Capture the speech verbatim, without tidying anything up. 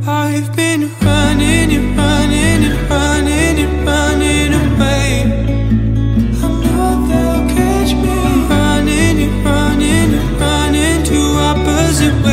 I've been running and running and running and running away. I know they'll catch me running and running and running two opposite ways.